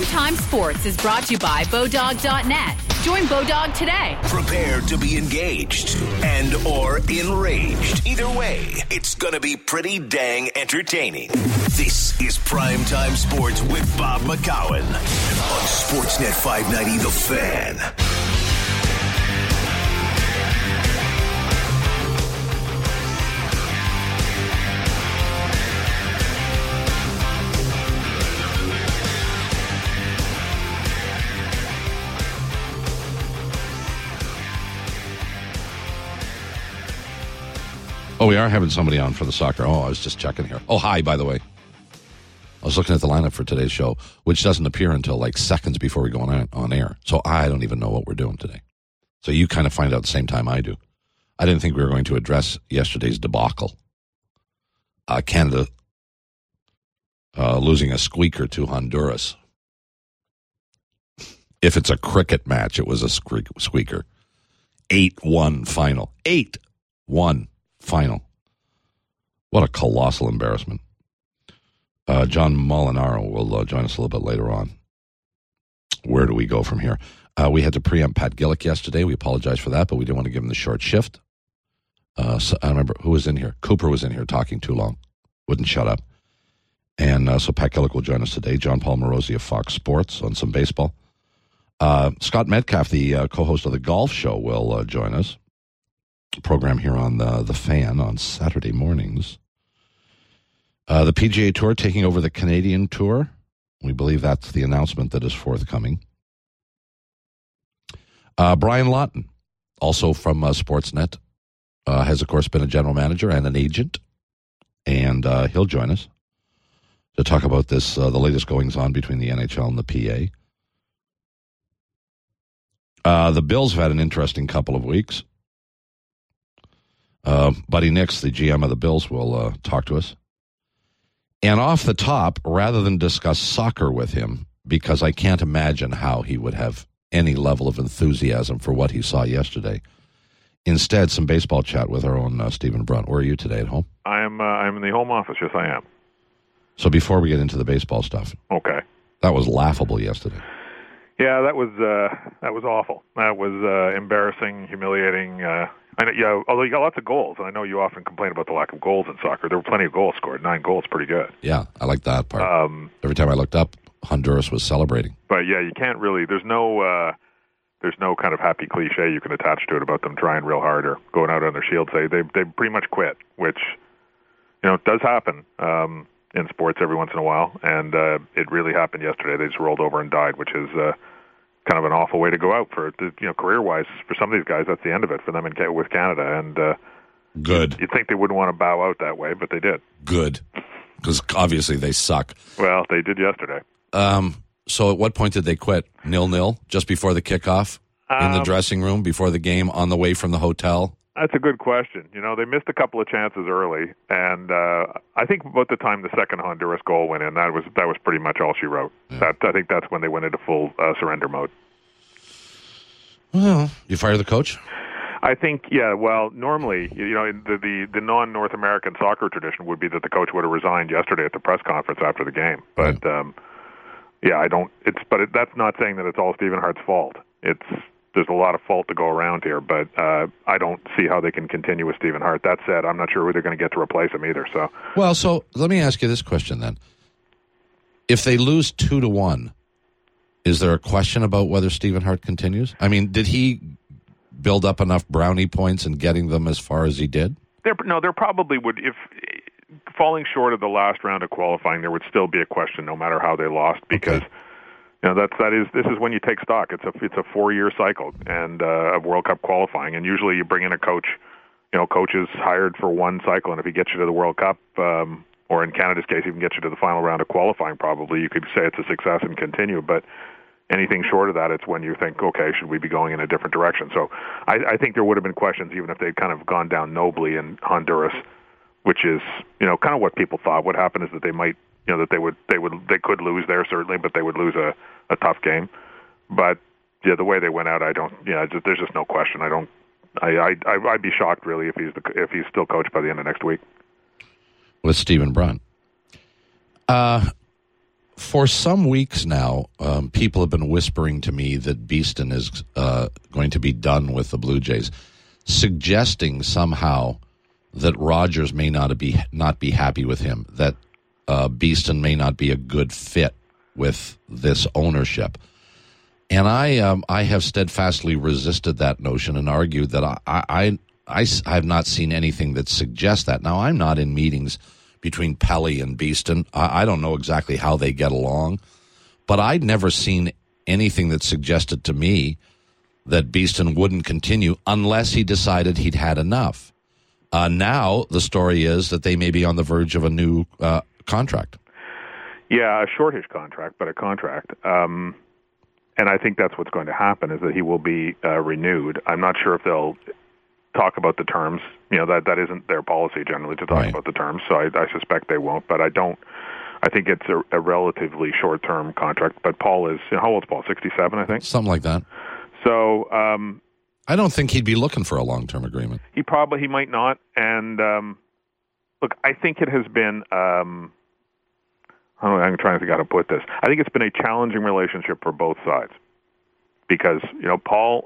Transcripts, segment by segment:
Primetime Sports is brought to you by Bodog.net. Join Bodog today. Prepare to be engaged and or enraged. Either way, it's going to be pretty dang entertaining. This is Primetime Sports with Bob McCowan on Sportsnet 590 The Fan. Oh, we are having somebody on for the soccer. Oh, I was just checking here. Oh, hi, by the way. I was looking at the lineup for today's show, which doesn't appear until like seconds before we go on air. So I don't even know what we're doing today. So you kind of find out at the same time I do. I didn't think we were going to address yesterday's debacle. Canada losing a squeaker to Honduras. If it's a cricket match, it was a squeaker. 8-1 final. 8-1 final. What a colossal embarrassment. John Molinaro will join us a little bit later on. Where do we go from here? We had to preempt Pat Gillick yesterday. We apologize for that, but we didn't want to give him the short shift. So I remember who was in here. Cooper was in here talking too long. Wouldn't shut up. And so Pat Gillick will join us today. John Paul Morosi of Fox Sports on some baseball. Scott Metcalf, the co-host of the Golf Show, will join us. Program here on the Fan on Saturday mornings. The PGA Tour taking over the Canadian Tour. We believe that's the announcement that is forthcoming. Brian Lawton, also from Sportsnet, has, of course, been a general manager and an agent. And he'll join us to talk about this, the latest goings-on between the NHL and the PA. The Bills have had an interesting couple of weeks. Buddy Nix, the GM of the Bills, will talk to us. And off the top, rather than discuss soccer with him, because I can't imagine how he would have any level of enthusiasm for what he saw yesterday, instead, some baseball chat with our own Stephen Brunt. Where are you today, at home? I'm in the home office. Yes, I am. So before we get into the baseball stuff, okay, that was laughable yesterday. Yeah, that was awful. That was embarrassing, humiliating. Although you got lots of goals, and I know you often complain about the lack of goals in soccer. There were plenty of goals scored. 9 goals, pretty good. Yeah, I like that part. Every time I looked up, Honduras was celebrating. But yeah, you can't really. There's no kind of happy cliche you can attach to it about them trying real hard or going out on their shield. They pretty much quit, which does happen in sports every once in a while, and it really happened yesterday. They just rolled over and died, which is kind of an awful way to go out for career-wise. For some of these guys, that's the end of it for them with Canada. And good. You'd think they wouldn't want to bow out that way, but they did. Good, because obviously they suck. Well, they did yesterday. So at what point did they quit? 0-0, just before the kickoff, in the dressing room, before the game, on the way from the hotel? That's a good question. They missed a couple of chances early, and I think about the time the second Honduras goal went in, that was pretty much all she wrote. Yeah. I think that's when they went into full surrender mode. Well, you fire the coach? I think, yeah. Well, normally, the non-North American soccer tradition would be that the coach would have resigned yesterday at the press conference after the game. But that's not saying that it's all Stephen Hart's fault. There's a lot of fault to go around here, but I don't see how they can continue with Stephen Hart. That said, I'm not sure who they're going to get to replace him either. So let me ask you this question then. If they lose 2-1, is there a question about whether Stephen Hart continues? I mean, did he build up enough brownie points in getting them as far as he did? There probably would. If falling short of the last round of qualifying, there would still be a question no matter how they lost, because this is when you take stock. It's a 4-year cycle and of World Cup qualifying, and usually you bring in a coach. Coach is hired for one cycle, and if he gets you to the World Cup, or in Canada's case, even gets you to the final round of qualifying, probably you could say it's a success and continue. But anything short of that, it's when you think, okay, should we be going in a different direction? So I think there would have been questions even if they'd kind of gone down nobly in Honduras, which is kind of what people thought. What happened is that they might. They could lose there certainly, but they would lose a tough game. But the way they went out, there's just no question. I'd be shocked really if he's still coached by the end of next week. With Stephen Brunt. For some weeks now, people have been whispering to me that Beeston is going to be done with the Blue Jays, suggesting somehow that Rogers may not be happy with him, that Beeston may not be a good fit with this ownership. And I have steadfastly resisted that notion and argued that I have not seen anything that suggests that. Now, I'm not in meetings between Pelly and Beeston. I don't know exactly how they get along, but I'd never seen anything that suggested to me that Beeston wouldn't continue unless he decided he'd had enough. Now the story is that they may be on the verge of a new contract. Yeah, a shortish contract, but a contract. And I think that's what's going to happen, is that he will be renewed. I'm not sure if they'll talk about the terms. That isn't their policy generally to talk about the terms, so I suspect they won't. But I think it's a relatively short-term contract. But Paul is, how old is Paul? 67, I think? Something like that. So I don't think he'd be looking for a long-term agreement. He might not. And look, I think it has been, I'm trying to think how to put this. I think it's been a challenging relationship for both sides because, Paul,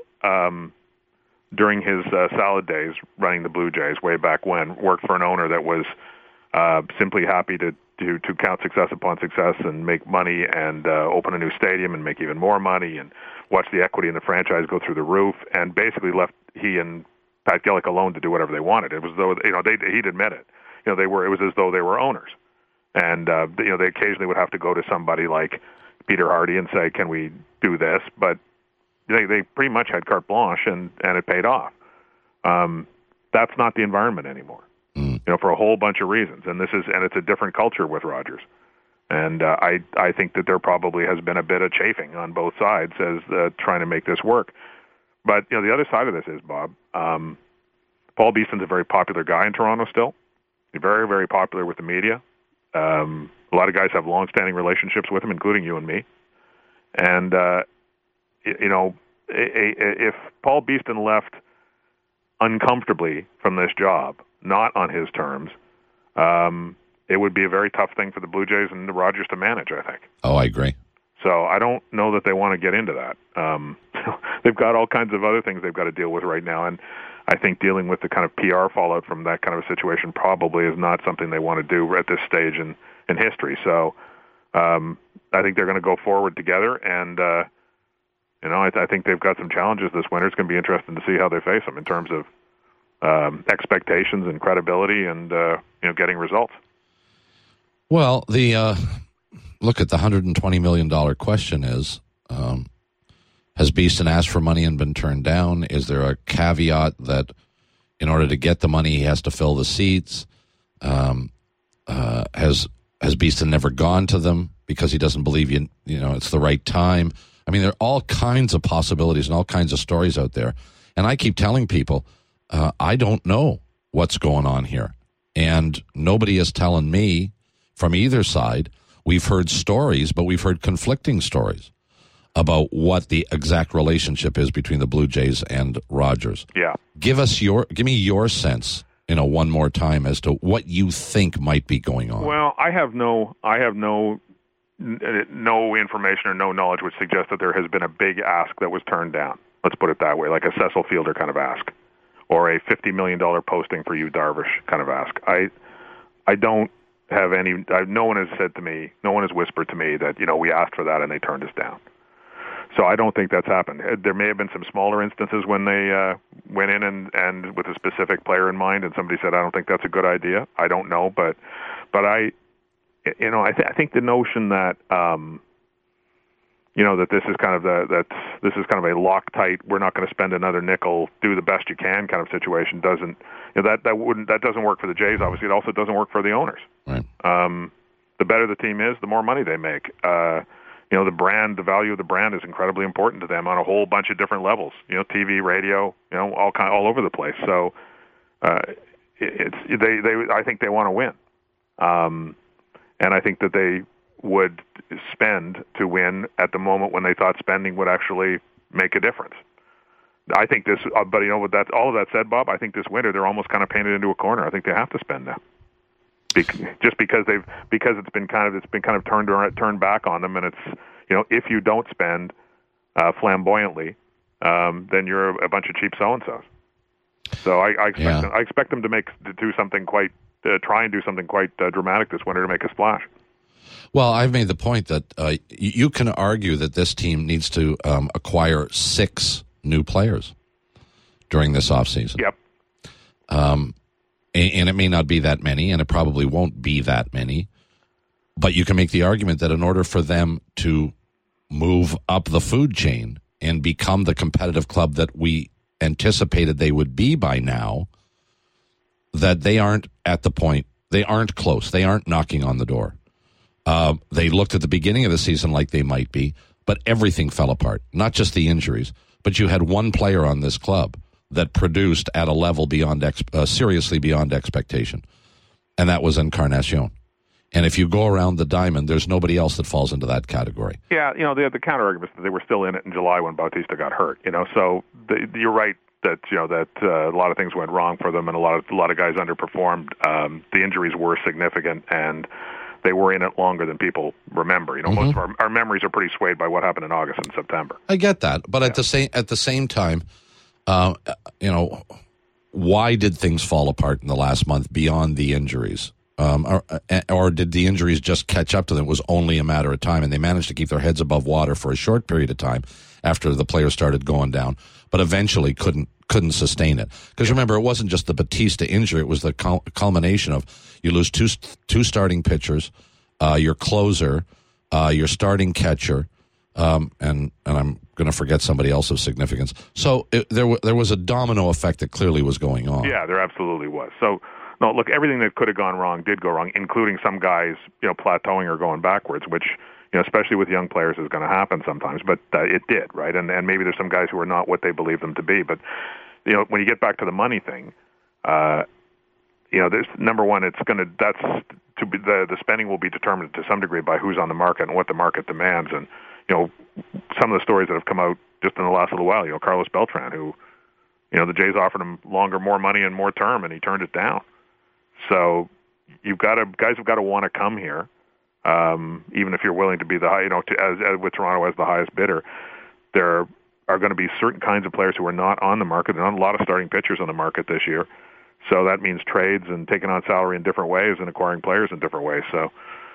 during his salad days running the Blue Jays way back when, worked for an owner that was simply happy to count success upon success and make money and open a new stadium and make even more money and watch the equity in the franchise go through the roof, and basically left he and Pat Gillick alone to do whatever they wanted. It was though he'd admit it. It was as though they were owners, and they occasionally would have to go to somebody like Peter Hardy and say, "Can we do this?" But they pretty much had carte blanche, and it paid off. That's not the environment anymore. For a whole bunch of reasons, and it's a different culture with Rogers, and I think that there probably has been a bit of chafing on both sides as trying to make this work. But the other side of this is, Bob, Paul Beeston's a very popular guy in Toronto still. He's very, very popular with the media. A lot of guys have long-standing relationships with him, including you and me. And if Paul Beeston left uncomfortably from this job, not on his terms, it would be a very tough thing for the Blue Jays and the Rogers to manage, I think. Oh, I agree. So I don't know that they want to get into that. They've got all kinds of other things they've got to deal with right now, and I think dealing with the kind of PR fallout from that kind of a situation probably is not something they want to do at this stage in history. So I think they're going to go forward together, and I think they've got some challenges this winter. It's going to be interesting to see how they face them in terms of expectations and credibility and getting results. Well, the look at the $120 million question is, has Beeston asked for money and been turned down? Is there a caveat that in order to get the money he has to fill the seats? Has Beeston never gone to them because he doesn't believe it's the right time? I mean, there are all kinds of possibilities and all kinds of stories out there. And I keep telling people, I don't know what's going on here. And nobody is telling me from either side. We've heard stories, but we've heard conflicting stories about what the exact relationship is between the Blue Jays and Rogers. Yeah. Give me your sense, one more time as to what you think might be going on. Well, I have no information or no knowledge which suggests that there has been a big ask that was turned down. Let's put it that way, like a Cecil Fielder kind of ask, or a $50 million posting for Yu Darvish kind of ask. I don't have any. No one has said to me, no one has whispered to me that we asked for that and they turned us down. So I don't think that's happened. There may have been some smaller instances when they went in and with a specific player in mind, and somebody said, "I don't think that's a good idea." I don't know, but I think the notion that that this is kind of this is kind of a Loctite, we're not going to spend another nickel, do the best you can kind of situation doesn't that doesn't work for the Jays. Obviously, it also doesn't work for the owners. Right. The better the team is, the more money they make. The brand, the value of the brand is incredibly important to them on a whole bunch of different levels. TV, radio, all over the place. So I think they want to win, and I think that they would spend to win at the moment when they thought spending would actually make a difference. I think this, but with that, all of that said, Bob, I think this winter they're almost kind of painted into a corner. I think they have to spend now. just because it's been kind of turned back on them, and it's, if you don't spend flamboyantly, then you're a bunch of cheap so-and-sos. So I expect them to do something quite dramatic this winter to make a splash. Well, I've made the point that you can argue that this team needs to acquire 6 new players during this offseason. Yep. And it may not be that many, and it probably won't be that many, but you can make the argument that in order for them to move up the food chain and become the competitive club that we anticipated they would be by now, that they aren't at the point, they aren't close, they aren't knocking on the door. They looked at the beginning of the season like they might be, but everything fell apart, not just the injuries, but you had one player on this club that produced at a level seriously beyond expectation, and that was Encarnacion. And if you go around the diamond, there's nobody else that falls into that category. Yeah, the counter argument is that they were still in it in July when Bautista got hurt. So you're right that a lot of things went wrong for them, and a lot of guys underperformed. The injuries were significant, and they were in it longer than people remember. Most of our memories are pretty swayed by what happened in August and September. I get that, but at the same time, why did things fall apart in the last month beyond the injuries? Or did the injuries just catch up to them? It was only a matter of time, and they managed to keep their heads above water for a short period of time after the players started going down, but eventually couldn't sustain it. Because remember, it wasn't just the Bautista injury; it was the culmination of you lose two starting pitchers, your closer, your starting catcher, and I'm going to forget somebody else of significance. So there was a domino effect that clearly was going on. Yeah, there absolutely was. So. No, look, everything that could have gone wrong did go wrong, including some guys, plateauing or going backwards, which, especially with young players, is going to happen sometimes. But it did, right? And maybe there's some guys who are not what they believe them to be. But when you get back to the money thing, there's number one, the spending will be determined to some degree by who's on the market and what the market demands. And some of the stories that have come out just in the last little while, Carlos Beltran, who the Jays offered him more money and more term, and he turned it down. So guys have got to want to come here, even if you're willing to be the high, as with Toronto as the highest bidder. There are going to be certain kinds of players who are not on the market. There are not a lot of starting pitchers on the market this year, so that means trades and taking on salary in different ways and acquiring players in different ways. So,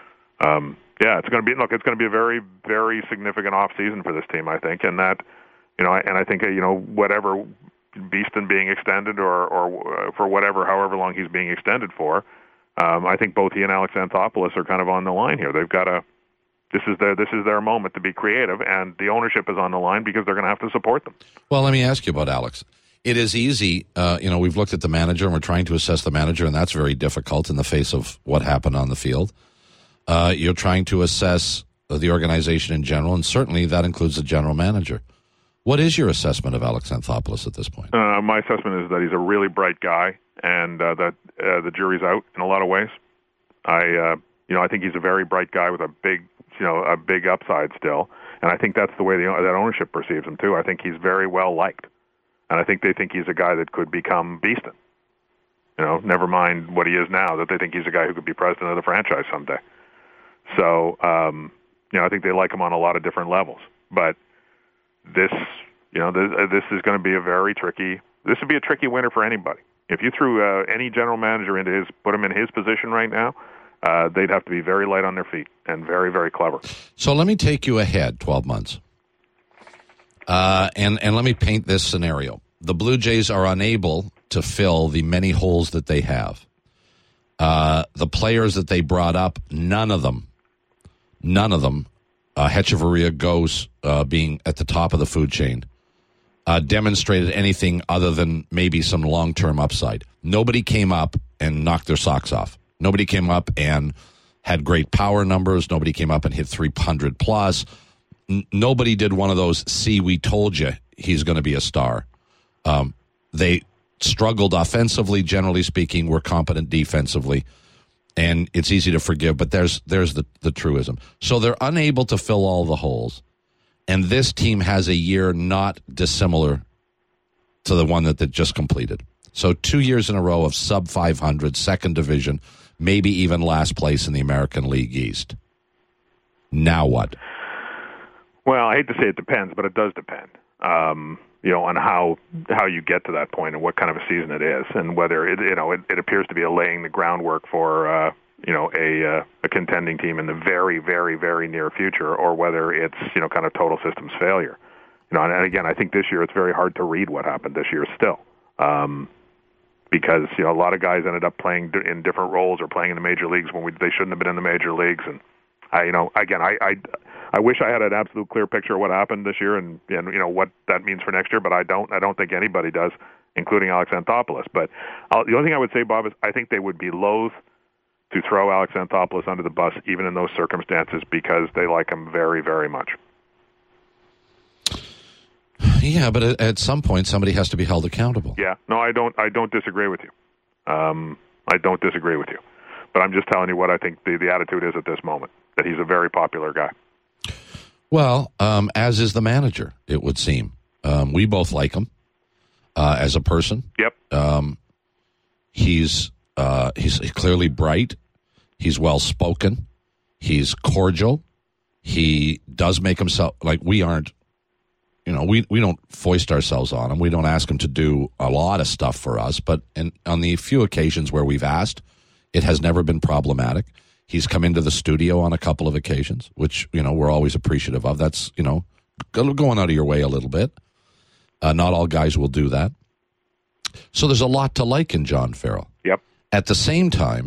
it's going to be a very, very significant off season for this team, I think, and that, and I think whatever Beeston being extended or for however long he's being extended for, I think both he and Alex Anthopoulos are kind of on the line here. They've got this is their moment to be creative, and the ownership is on the line because they're going to have to support them. Well, let me ask you about Alex. It is easy, we've looked at the manager and we're trying to assess the manager, and that's very difficult in the face of what happened on the field. You're trying to assess the organization in general, and certainly that includes the general manager. What is your assessment of Alex Anthopoulos at this point? My assessment is that he's a really bright guy, and that the jury's out in a lot of ways. I think he's a very bright guy with a big upside still, and I think that's the way that ownership perceives him too. I think he's very well liked, and I think they think he's a guy that could become Beeston. Never mind what he is now, that they think he's a guy who could be president of the franchise someday. So, I think they like him on a lot of different levels, but. This is going to be this would be a tricky winter for anybody. If you threw any general manager put him in his position right now, they'd have to be very light on their feet and very, very clever. So let me take you ahead 12 months. And let me paint this scenario. The Blue Jays are unable to fill the many holes that they have. The players that they brought up, none of them, Hechavarria Gose being at the top of the food chain, demonstrated anything other than maybe some long-term upside. Nobody came up and knocked their socks off. Nobody came up and had great power numbers. Nobody came up and hit 300 plus. Nobody did one of those, see, we told you he's going to be a star. They struggled offensively, generally speaking, were competent defensively. And it's easy to forgive, but there's the truism. So they're unable to fill all the holes, and this team has a year not dissimilar to the one that just completed. So 2 years in a row of sub-500, second division, maybe even last place in the American League East. Now what? Well, I hate to say it depends, but it does depend. On how you get to that point and what kind of a season it is, and whether it appears to be laying the groundwork for a contending team in the very, very, very near future, or whether it's kind of total systems failure. And again, I think this year it's very hard to read what happened this year still, because a lot of guys ended up playing in different roles or playing in the major leagues when they shouldn't have been in the major leagues. And I wish I had an absolute clear picture of what happened this year and what that means for next year, but I don't. I don't think anybody does, including Alex Anthopoulos. But the only thing I would say, Bob, is I think they would be loath to throw Alex Anthopoulos under the bus, even in those circumstances, because they like him very, very much. Yeah, but at some point, somebody has to be held accountable. Yeah, no, I don't disagree with you. I don't disagree with you, but I'm just telling you what I think the attitude is at this moment. That he's a very popular guy. Well, as is the manager, it would seem. We both like him as a person. Yep. He's clearly bright. He's well spoken. He's cordial. He does make himself like we aren't. We don't foist ourselves on him. We don't ask him to do a lot of stuff for us. But on the few occasions where we've asked, it has never been problematic. He's come into the studio on a couple of occasions, which, we're always appreciative of. That's, going out of your way a little bit. Not all guys will do that. So there's a lot to like in John Farrell. Yep. At the same time,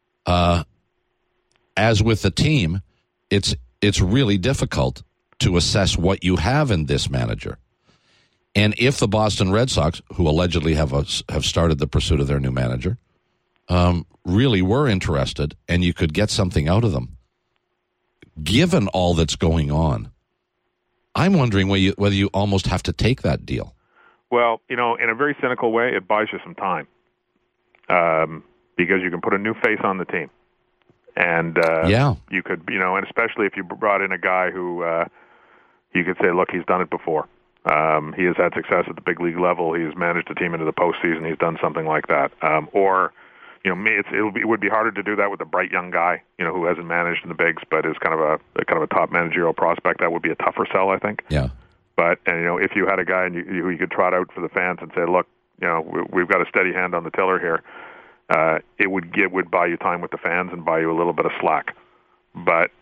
as with the team, it's really difficult to assess what you have in this manager. And if the Boston Red Sox, who allegedly have started the pursuit of their new manager, really were interested and you could get something out of them, given all that's going on, I'm wondering whether you almost have to take that deal. Well, in a very cynical way, it buys you some time because you can put a new face on the team. And you could, and especially if you brought in a guy who you could say, look, he's done it before. He has had success at the big league level. He's managed a team into the postseason. He's done something like that. It would be harder to do that with a bright young guy, who hasn't managed in the bigs, but is kind of a top managerial prospect. That would be a tougher sell, I think. Yeah. But if you had a guy and you could trot out for the fans and say, look, we've got a steady hand on the tiller here, it would buy you time with the fans and buy you a little bit of slack. But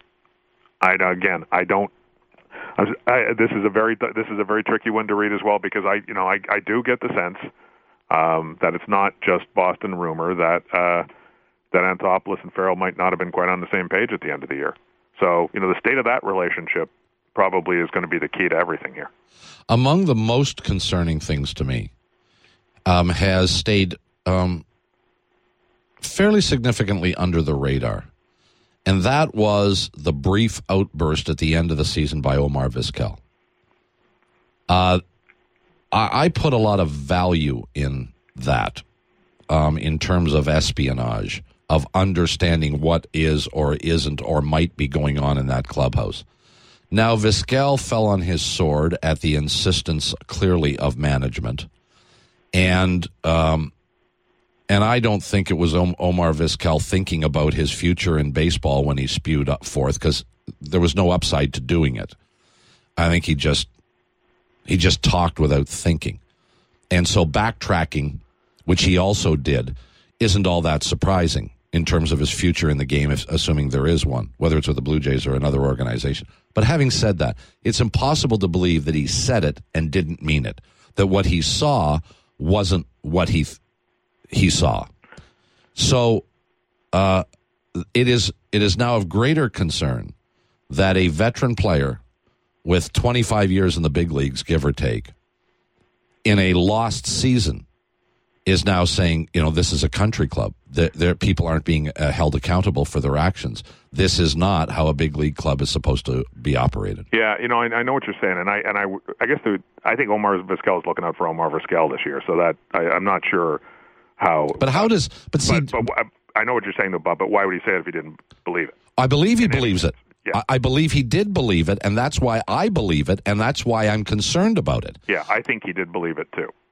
this is a very tricky one to read as well, because I do get the sense that it's not just Boston rumor that Anthopoulos and Farrell might not have been quite on the same page at the end of the year. So the state of that relationship probably is going to be the key to everything here. Among the most concerning things to me has stayed fairly significantly under the radar. And that was the brief outburst at the end of the season by Omar Vizquel. I put a lot of value in that in terms of espionage, of understanding what is or isn't or might be going on in that clubhouse. Now, Vizquel fell on his sword at the insistence, clearly, of management. And I don't think it was Omar Vizquel thinking about his future in baseball when he spewed up forth, because there was no upside to doing it. I think he just talked without thinking. And so backtracking, which he also did, isn't all that surprising in terms of his future in the game, assuming there is one, whether it's with the Blue Jays or another organization. But having said that, it's impossible to believe that he said it and didn't mean it, that what he saw wasn't what he saw. So it is now of greater concern that a veteran player with 25 years in the big leagues, give or take, in a lost season is now saying, this is a country club. People aren't being held accountable for their actions. This is not how a big league club is supposed to be operated. Yeah, I know what you're saying, and I guess I think Omar Vizquel is looking out for Omar Vizquel this year. So that I'm not sure how. But how does? But see, but I know what you're saying, though, Bob. But why would he say it if he didn't believe it? I believe he believes it. Yeah. I believe he did believe it, and that's why I believe it, and that's why I'm concerned about it. Yeah, I think he did believe it too.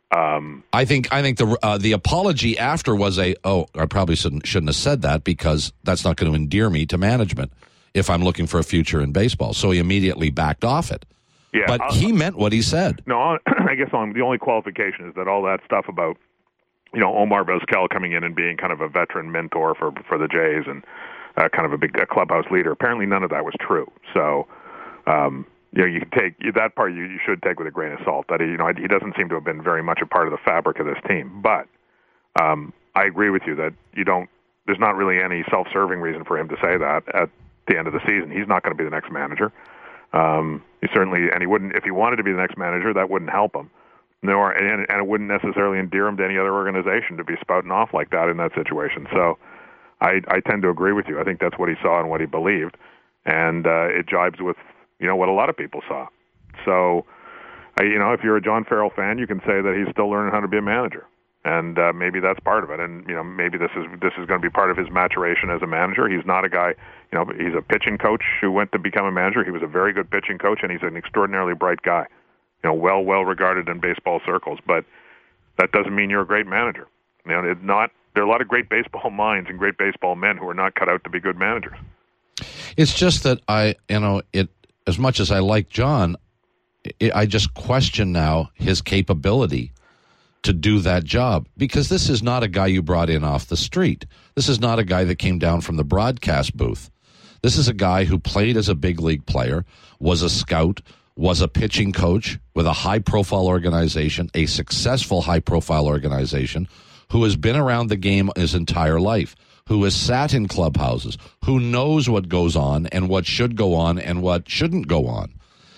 I think the apology after was I probably shouldn't have said that because that's not going to endear me to management if I'm looking for a future in baseball. So he immediately backed off it. Yeah, but he meant what he said. No, I guess the only qualification is that all that stuff about Omar Vizquel coming in and being kind of a veteran mentor for the Jays and kind of a big clubhouse leader. Apparently, none of that was true. So. You can take that part. You should take with a grain of salt. That he doesn't seem to have been very much a part of the fabric of this team. But I agree with you that there's not really any self-serving reason for him to say that at the end of the season. He's not going to be the next manager. He wouldn't if he wanted to be the next manager. That wouldn't help him. And it wouldn't necessarily endear him to any other organization to be spouting off like that in that situation. So I tend to agree with you. I think that's what he saw and what he believed, and it jibes with. What a lot of people saw. So, if you're a John Farrell fan, you can say that he's still learning how to be a manager, and maybe that's part of it. And maybe this is going to be part of his maturation as a manager. He's not a guy, he's a pitching coach who went to become a manager. He was a very good pitching coach, and he's an extraordinarily bright guy. Well regarded in baseball circles. But that doesn't mean you're a great manager. There are a lot of great baseball minds and great baseball men who are not cut out to be good managers. It's just that as much as I like John, I just question now his capability to do that job because this is not a guy you brought in off the street. This is not a guy that came down from the broadcast booth. This is a guy who played as a big league player, was a scout, was a pitching coach with a high-profile organization, a successful high-profile organization, who has been around the game his entire life, who has sat in clubhouses, who knows what goes on and what should go on and what shouldn't go on.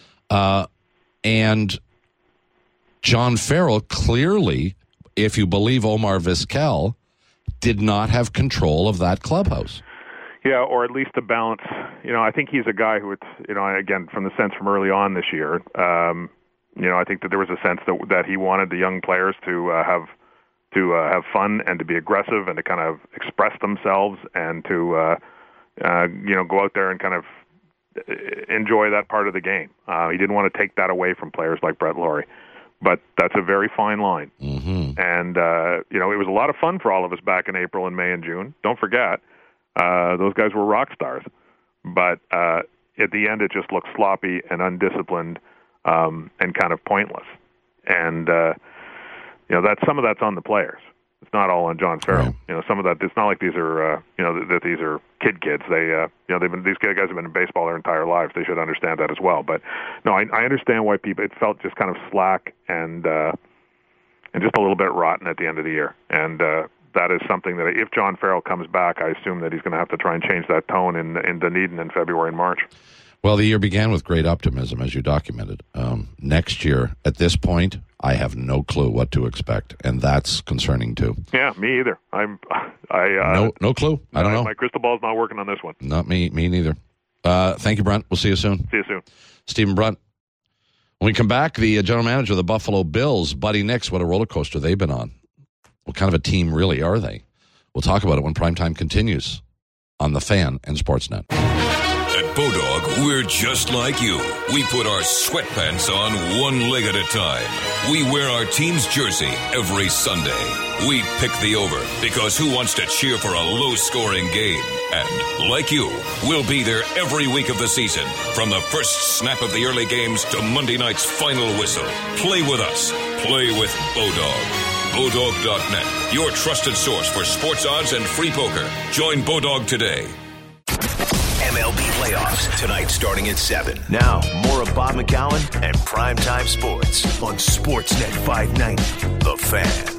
And John Farrell clearly, if you believe Omar Vizquel, did not have control of that clubhouse. Yeah, or at least the balance. I think he's a guy who, again, from the sense from early on this year, I think that there was a sense that he wanted the young players to have fun and to be aggressive and to kind of express themselves and to go out there and kind of enjoy that part of the game. He didn't want to take that away from players like Brett Lawrie, but that's a very fine line. Mm-hmm. And it was a lot of fun for all of us back in April and May and June. Don't forget, those guys were rock stars. But at the end, it just looked sloppy and undisciplined and kind of pointless. And some of that's on the players. It's not all on John Farrell. Right. Some of that. It's not like these are that these are kids. These guys have been in baseball their entire lives. They should understand that as well. But no, I understand why it felt just kind of slack and just a little bit rotten at the end of the year. And that is something that if John Farrell comes back, I assume that he's going to have to try and change that tone in Dunedin in February and March. Well, the year began with great optimism, as you documented. Next year, at this point, I have no clue what to expect, and that's concerning too. Yeah, me either. No clue. I don't know. My crystal ball's not working on this one. Not me neither. Thank you, Brunt. We'll see you soon. See you soon. Stephen Brunt. When we come back, the general manager of the Buffalo Bills, Buddy Nix, what a roller coaster they've been on. What kind of a team really are they? We'll talk about it when primetime continues on The Fan and Sportsnet. At Bodog, we're just like you. We put our sweatpants on one leg at a time. We wear our team's jersey every Sunday. We pick the over because who wants to cheer for a low-scoring game? And, like you, we'll be there every week of the season, from the first snap of the early games to Monday night's final whistle. Play with us. Play with Bodog. Bodog.net, your trusted source for sports odds and free poker. Join Bodog today. MLB playoffs tonight starting at 7. Now, more of Bob McCowan and Primetime Sports on Sportsnet 590. The Fan.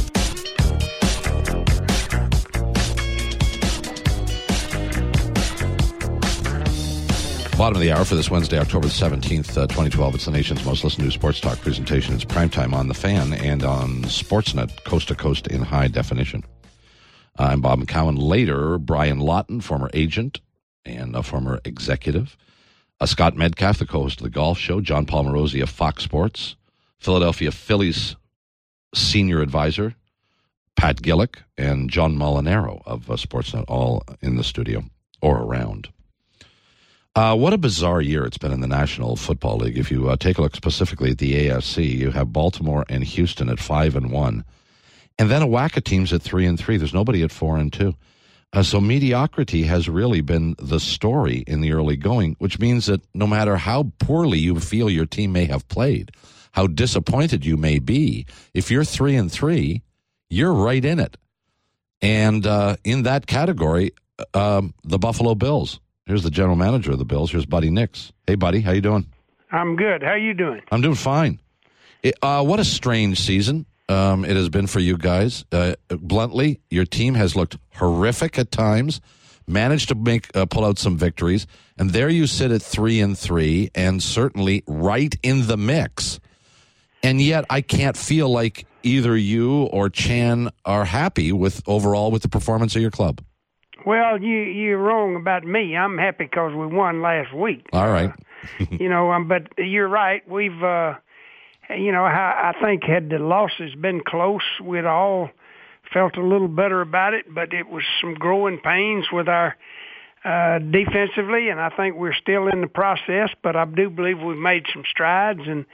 Bottom of the hour for this Wednesday, October 17th, 2012. It's the nation's most listened to sports talk presentation. It's Primetime on The Fan and on Sportsnet, coast to coast in high definition. I'm Bob McCowan. Later, Brian Lawton, former agent and a former executive. Scott Medcalf, the co-host of The Golf Show. John Paul Morosi of Fox Sports. Philadelphia Phillies senior advisor, Pat Gillick, and John Molinaro of Sportsnet, all in the studio or around. What a bizarre year it's been in the National Football League. If you take a look specifically at the AFC, you have Baltimore and Houston at 5-1, and then a whack of teams at 3-3. There's nobody at 4-2. So mediocrity has really been the story in the early going, which means that no matter how poorly you feel your team may have played, how disappointed you may be, if you're 3-3, you're right in it. And in that category, the Buffalo Bills. Here's the general manager of the Bills. Here's Buddy Nix. Hey, Buddy, how you doing? I'm good. How you doing? I'm doing fine. What a strange season it has been for you guys. Bluntly, your team has looked horrific at times, managed to pull out some victories, and there you sit at 3-3 and certainly right in the mix. And yet I can't feel like either you or Chan are happy overall with the performance of your club. Well, you're wrong about me. I'm happy because we won last week. All right. But you're right. We've, I think had the losses been close, we'd all felt a little better about it, but it was some growing pains with our defensively, and I think we're still in the process, but I do believe we've made some strides. And,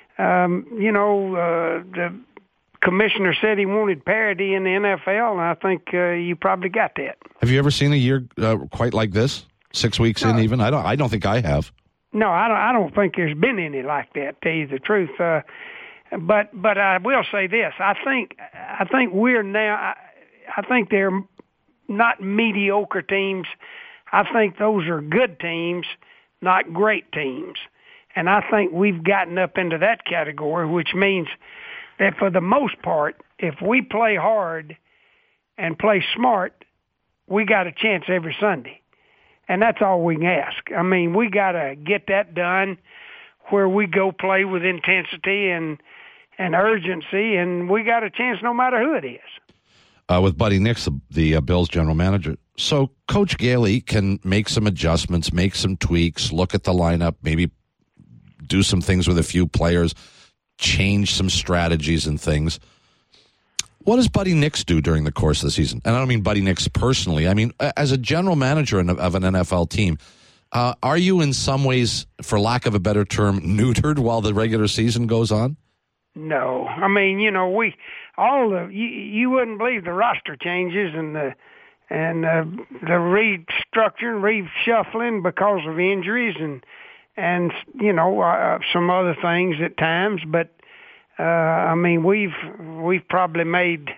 the commissioner said he wanted parity in the NFL, and I think you probably got that. Have you ever seen a year quite like this? 6 weeks in, even? I don't think I have. No, I don't think there's been any like that. To tell you the truth, but I will say this: I think we're now. I think they're not mediocre teams. I think those are good teams, not great teams, and I think we've gotten up into that category, which means that for the most part, if we play hard and play smart, we got a chance every Sunday. And that's all we can ask. I mean, we got to get that done where we go play with intensity and urgency, and we got a chance no matter who it is. With Buddy Nix, the Bills general manager. So Coach Gailey can make some adjustments, make some tweaks, look at the lineup, maybe do some things with a few players, change some strategies and things. What does Buddy Nix do during the course of the season? And I don't mean Buddy Nix personally. I mean, as a general manager of an NFL team, are you in some ways, for lack of a better term, neutered while the regular season goes on? No. I mean, you wouldn't believe the roster changes and the restructuring, reshuffling because of injuries and some other things at times, but I mean, we've probably made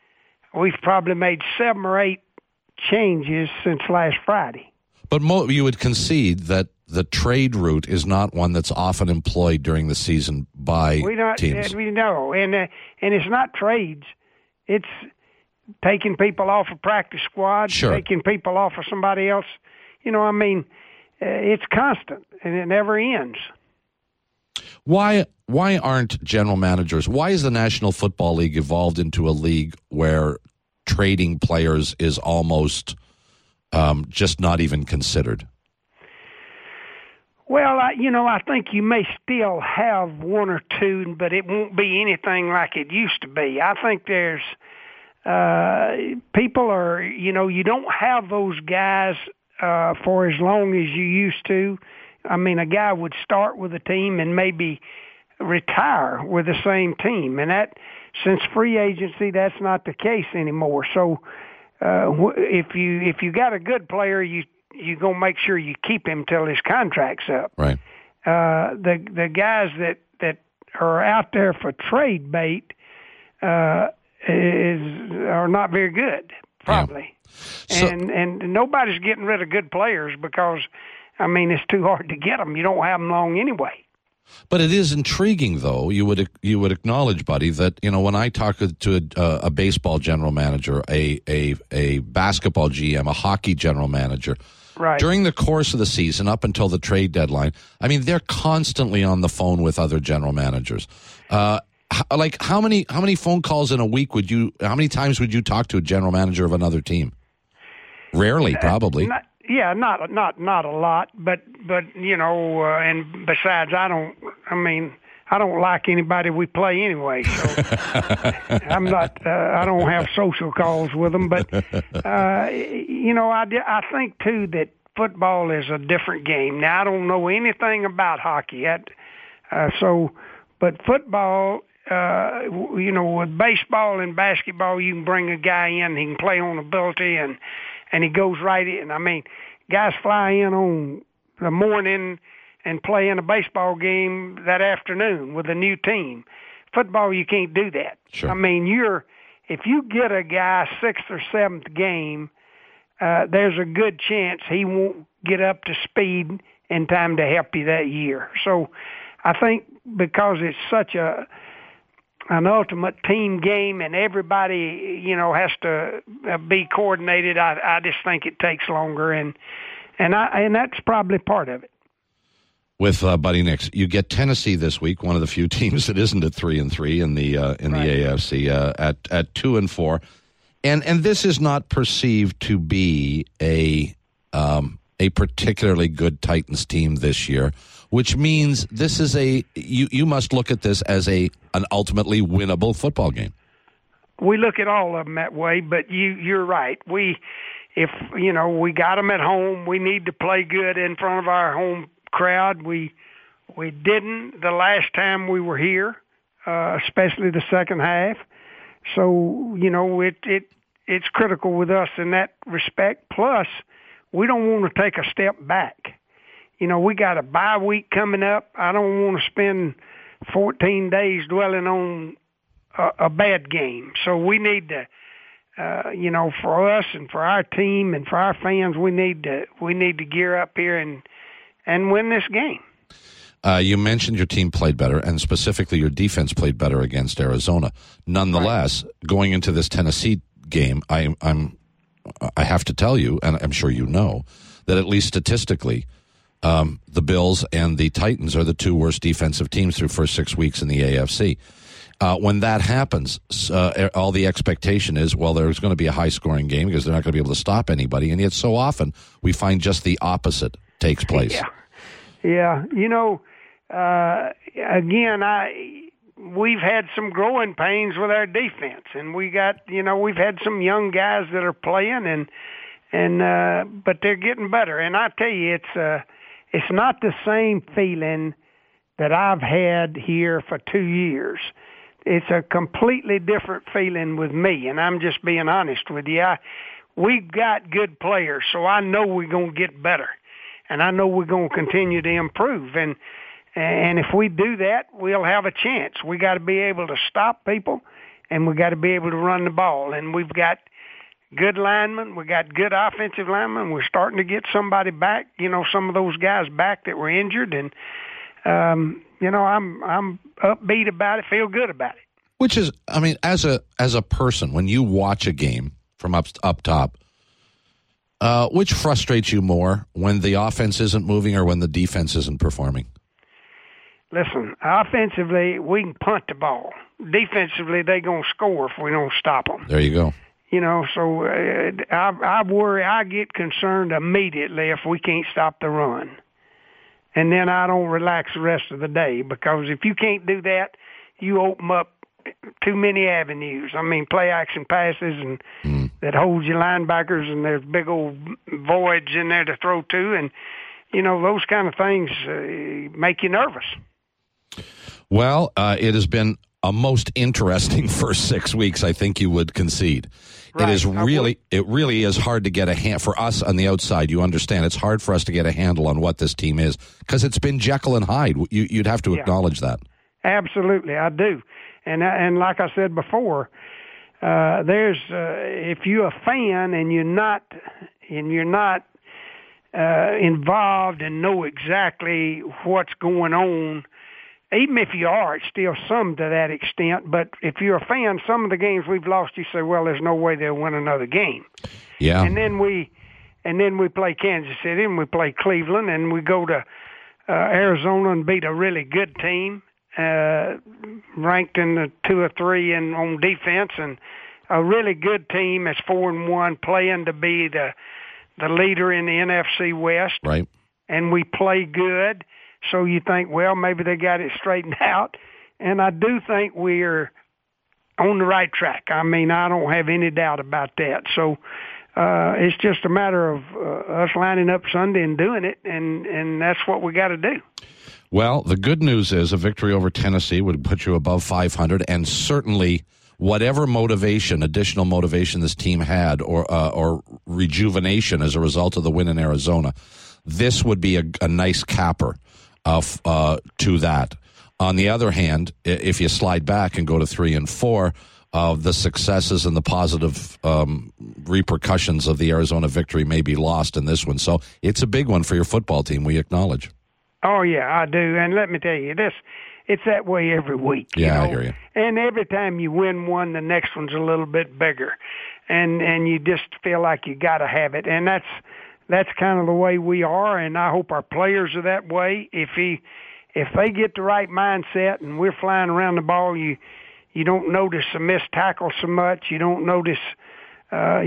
7 or 8 changes since last Friday. But you would concede that the trade route is not one that's often employed during the season by teams. We know, and it's not trades. It's taking people off of practice squads, sure, taking people off of somebody else. It's constant and it never ends. Why aren't general managers? Why is the National Football League evolved into a league where trading players is almost just not even considered? Well, I think you may still have 1 or 2, but it won't be anything like it used to be. I think there's people are, you don't have those guys for as long as you used to. I mean, a guy would start with a team and maybe retire with the same team. And that, since free agency, that's not the case anymore. So if you got a good player, you gonna make sure you keep him till his contract's up. Right. The guys that are out there for trade bait are not very good, probably. Yeah. So, and nobody's getting rid of good players because, I mean, it's too hard to get them. You don't have them long anyway. But it is intriguing, though. You would acknowledge, Buddy, that when I talk to a baseball general manager, a basketball GM, a hockey general manager, right, during the course of the season up until the trade deadline, I mean, they're constantly on the phone with other general managers. Like how many phone calls in a week how many times would you talk to a general manager of another team? Rarely, probably. Not a lot, but and besides, I don't like anybody we play anyway, so I'm not. I don't have social calls with them, but I think too that football is a different game. Now, I don't know anything about hockey yet, but football, with baseball and basketball, you can bring a guy in, he can play on ability, and he goes right in. I mean, guys fly in on the morning and play in a baseball game that afternoon with a new team. Football, you can't do that. Sure. I mean, if you get a guy 6th or 7th game, there's a good chance he won't get up to speed in time to help you that year. So I think because it's such an ultimate team game and everybody, has to be coordinated, I just think it takes longer, and that's probably part of it. With Buddy Nix, you get Tennessee this week, one of the few teams that isn't at 3-3 in the Right. the AFC at 2-4, and this is not perceived to be a particularly good Titans team this year, which means this is you must look at this as an ultimately winnable football game. We look at all of them that way, but you're right. We got them at home, we need to play good in front of our home crowd. We didn't the last time we were here, especially the second half. So it's critical with us in that respect. Plus, we don't want to take a step back. We got a bye week coming up. I don't want to spend 14 days dwelling on a bad game. So we need to, for us and for our team and for our fans, we need to gear up here and win this game. You mentioned your team played better, and specifically your defense played better against Arizona. Nonetheless, going into this Tennessee game, I have to tell you, and I'm sure you know, that at least statistically, the Bills and the Titans are the two worst defensive teams through first 6 weeks in the AFC. When that happens, all the expectation is, well, there's going to be a high-scoring game because they're not going to be able to stop anybody, and yet so often we find just the opposite takes place. Yeah. Again, we've had some growing pains with our defense, and we've had some young guys that are playing, but they're getting better. And I tell you, it's not the same feeling that I've had here for 2 years. It's a completely different feeling with me, and I'm just being honest with you. We've got good players, so I know we're going to get better, and I know we're going to continue to improve. And if we do that, we'll have a chance. We got to be able to stop people, and we got to be able to run the ball. And we've got good linemen. We got good offensive linemen. We're starting to get somebody back. Some of those guys back that were injured, and I'm upbeat about it. Feel good about it. Which is, I mean, as a person, when you watch a game from up top, which frustrates you more, when the offense isn't moving or when the defense isn't performing? Listen, offensively, we can punt the ball. Defensively, they're going to score if we don't stop them. There you go. So I worry, I get concerned immediately if we can't stop the run. And then I don't relax the rest of the day, because if you can't do that, you open up too many avenues. I mean, play action passes and that holds your linebackers, and there's big old voids in there to throw to, and those kind of things make you nervous. Well, it has been a most interesting first 6 weeks, I think you would concede. Right. It really is hard to get a hand for us on the outside. You understand, it's hard for us to get a handle on what this team is, because it's been Jekyll and Hyde. You'd have to acknowledge that. Absolutely, I do. And like I said before, there's if you're a fan and you're not involved and know exactly what's going on, even if you are, it's still some to that extent. But if you're a fan, some of the games we've lost, you say, well, there's no way they'll win another game. Yeah. And then we play Kansas City, and we play Cleveland, and we go to Arizona and beat a really good team, ranked in the 2 or 3 on defense, and a really good team that's 4-1, playing to be the leader in the NFC West. Right. And we play good. So you think, well, maybe they got it straightened out. And I do think we're on the right track. I mean, I don't have any doubt about that. So it's just a matter of us lining up Sunday and doing it, and that's what we got to do. Well, the good news is a victory over Tennessee would put you above 500, and certainly whatever motivation, additional motivation this team had, or rejuvenation as a result of the win in Arizona, this would be a nice capper to that. On the other hand, if you slide back and go to 3-4, the successes and the positive repercussions of the Arizona victory may be lost in this one. So it's a big one for your football team, we acknowledge. Oh, yeah, I do. And let me tell you, it's that way every week. Yeah, I hear you. And every time you win one, the next one's a little bit bigger. And you just feel like you got to have it. And that's kind of the way we are, and I hope our players are that way. If they get the right mindset and we're flying around the ball, you don't notice a missed tackle so much. You don't notice, a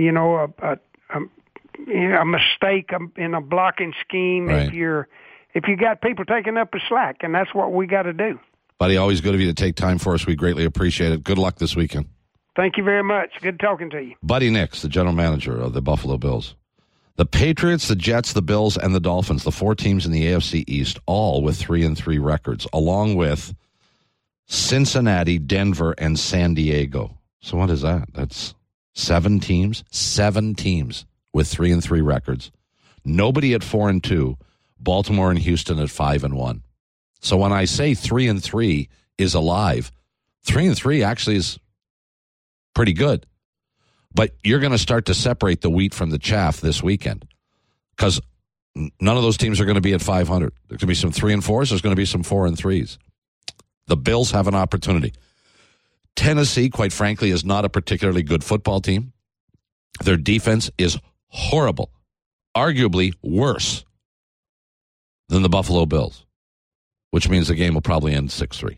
mistake in a blocking scheme. Right. If you got people taking up the slack, and that's what we got to do. Buddy, always good of you to take time for us. We greatly appreciate it. Good luck this weekend. Thank you very much. Good talking to you. Buddy Nix, the general manager of the Buffalo Bills. The Patriots, the Jets, the Bills, and the Dolphins, the 4 teams in the AFC East, all with 3-3 records, along with Cincinnati, Denver, and San Diego. So what is that? That's 7 teams? 7 teams with 3-3 records. Nobody at 4-2. Baltimore and Houston at 5-1. So when I say 3-3 is alive, 3-3 actually is pretty good. But you're going to start to separate the wheat from the chaff this weekend because none of those teams are going to be at 500. There's going to be some 3-4s. There's going to be some 4-3s. The Bills have an opportunity. Tennessee, quite frankly, is not a particularly good football team. Their defense is horrible, arguably worse than the Buffalo Bills, which means the game will probably end 6-3.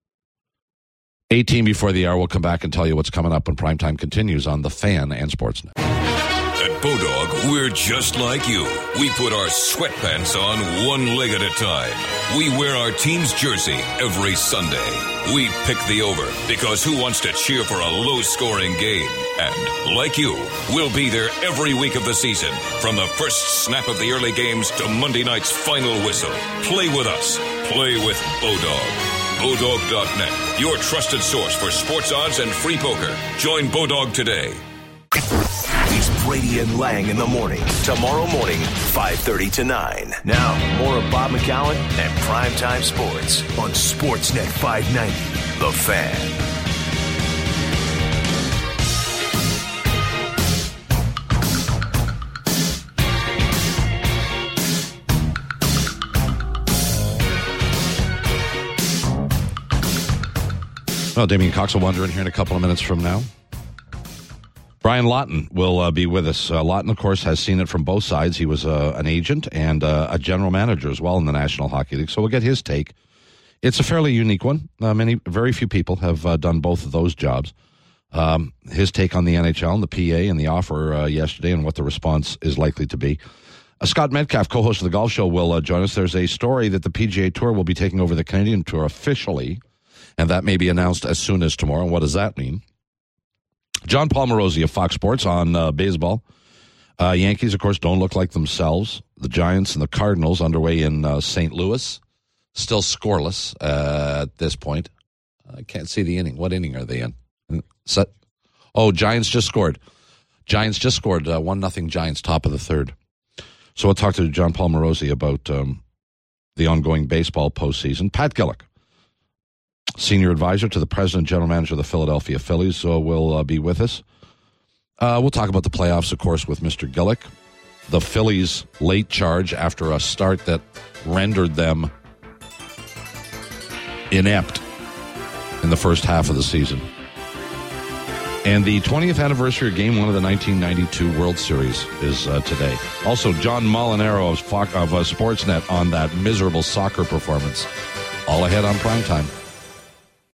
18 before the hour, we'll come back and tell you what's coming up when Primetime continues on The Fan and Sportsnet. At Bodog, we're just like you. We put our sweatpants on one leg at a time. We wear our team's jersey every Sunday. We pick the over because who wants to cheer for a low-scoring game? And, like you, we'll be there every week of the season, from the first snap of the early games to Monday night's final whistle. Play with us. Play with Bodog. Bodog.net, your trusted source for sports odds and free poker. Join Bodog today. It's Brady and Lang in the morning. Tomorrow morning, 5:30 to 9. Now, more of Bob McCowan and Primetime Sports on Sportsnet 590. The Fan. Well, Damian Cox will wander in here in a couple of minutes from now. Brian Lawton will be with us. Lawton, of course, has seen it from both sides. He was an agent and a general manager as well in the National Hockey League, so we'll get his take. It's a fairly unique one. Very few people have done both of those jobs. His take on the NHL and the PA and the offer yesterday and what the response is likely to be. Scott Metcalf, co-host of the Golf Show, will join us. There's a story that the PGA Tour will be taking over the Canadian Tour officially, and that may be announced as soon as tomorrow. What does that mean? John Paul Morosi of Fox Sports on baseball. Yankees, of course, don't look like themselves. The Giants and the Cardinals underway in St. Louis. Still scoreless at this point. I can't see the inning. What inning are they in? Giants just scored. 1-0 Giants, top of the third. So we'll talk to John Paul Morosi about the ongoing baseball postseason. Pat Gillick, senior advisor to the president and general manager of the Philadelphia Phillies, will be with us. We'll talk about the playoffs, of course, with Mr. Gillick. The Phillies' late charge after a start that rendered them inept in the first half of the season. And the 20th anniversary of Game 1 of the 1992 World Series is today. Also, John Molinaro of Sportsnet on that miserable soccer performance. All ahead on Primetime.